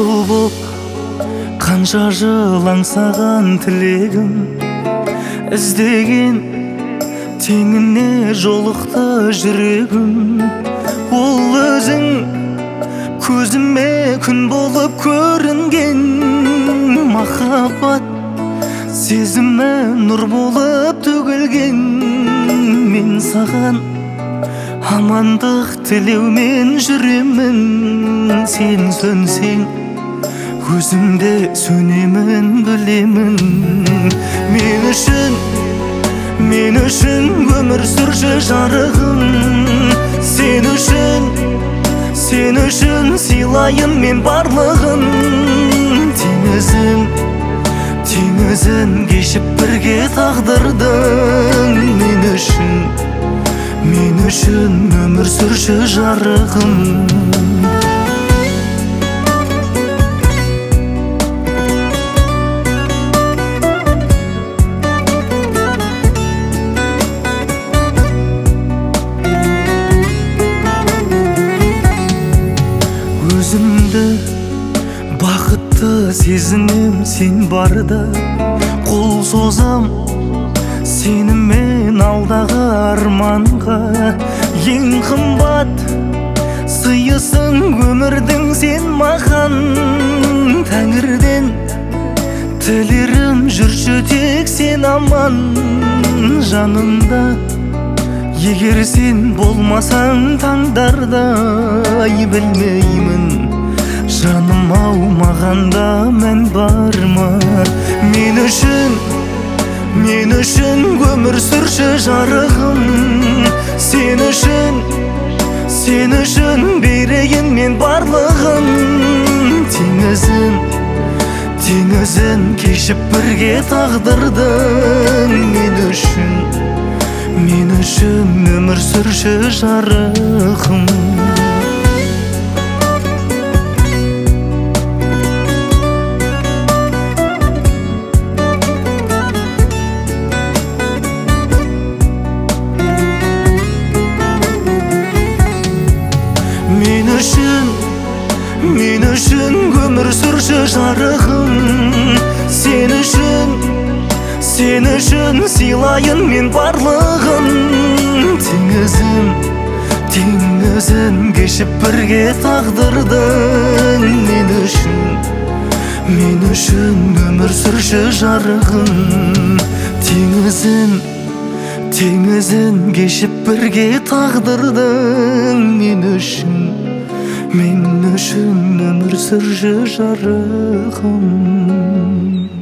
кабыл боп қанша жыл аңсаған тілегім, іздеген теңіне жолықты жүрегім. Ол өзің көзіме күн болып көрінген, махаббат сезімі нұр болып төгілген. Мен саған амандық тілеумен жүремін, сен сөнсең өзімде сөнемін білемін. Мен үшін өмір сүрші жарығым, сен үшін сыйлайын мен барлығын. Теңізін кешіп бірге тағдырдың, мен үшін өмір сүрші жарығым. Өзімді бақытты сезінем, сен барда қол созам сенімен алдағы арманға. Ең қымбат сыйысың өмірдің сен маған, тәңірден тілерім жүрші тек сен аман жанымда. Егер сен болмасаң таңдарда, білмеймін жаным ау мағанда мән бар ма. Мен үшін өмір сүрші жарығым, сен үшін берейін мен барлығын. Теңізін кешіп бірге тағдырдың, мен үшін өмір сүрші жарығым. Мен үшін өмір сүрші жарығым, сен үшін сыйлайын мен барлығын. Теңізін кешіп бірге тағдырдың, мен үшін өмір сүрші жарығым. Теңізін кешіп бірге тағдырдың, мен үшін өмір сүрші жарығым.